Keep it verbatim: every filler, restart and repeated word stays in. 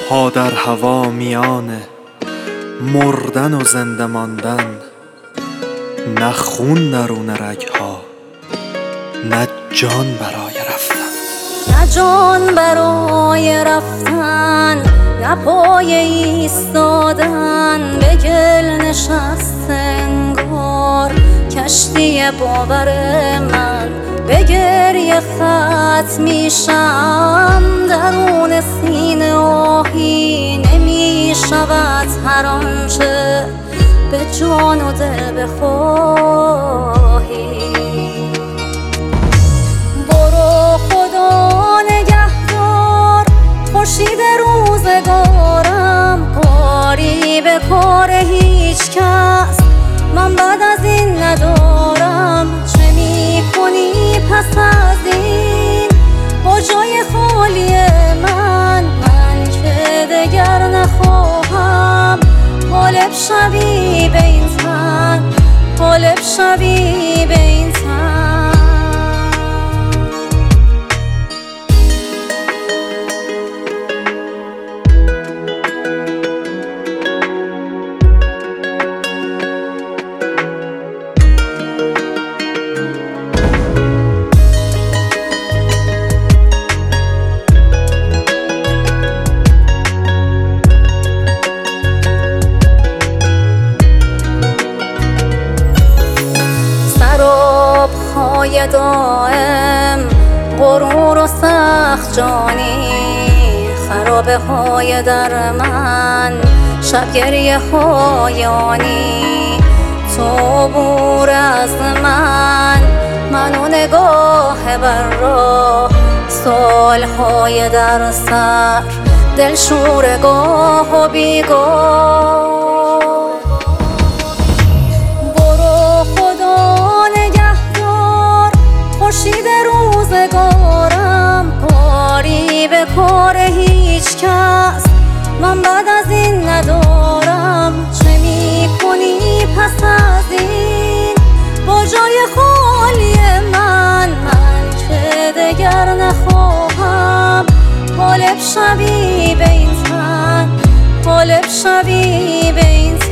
پا در هوا میان مردن و زنده ماندن، نه خون درون رگها، نه جان برای رفتن. نه جان برای رفتن، نه پای ایستادن. به گل نشست انگار کشتی باور من، به گریه ختم میشم. درون سینه آهی نمی شود هر آنچه به جان و دل بخواهی. برو خدا نگهدار خورشید روزگارم، کاری به کار هیچ کس من بعد از این ندارم. چه می کنی پس از این با جای خالی من؟ من که دگر نخواهم غالب شوی به این تن، غالب شوی به این تن. های دائم غرور و سخت جانی، خرابه های در من شب گریه های آنی. تو بور از من، من و نگاه بر راه، سالهای در سر دل شورگاه و بیگاه. خورشید روزگارم، کاری به کار هیچ کس من بعد از این ندارم. چه می کنی پس از این با جای خالی من؟ من که دگر نخواهم غالب شوی به این تن، غالب شوی به این تن.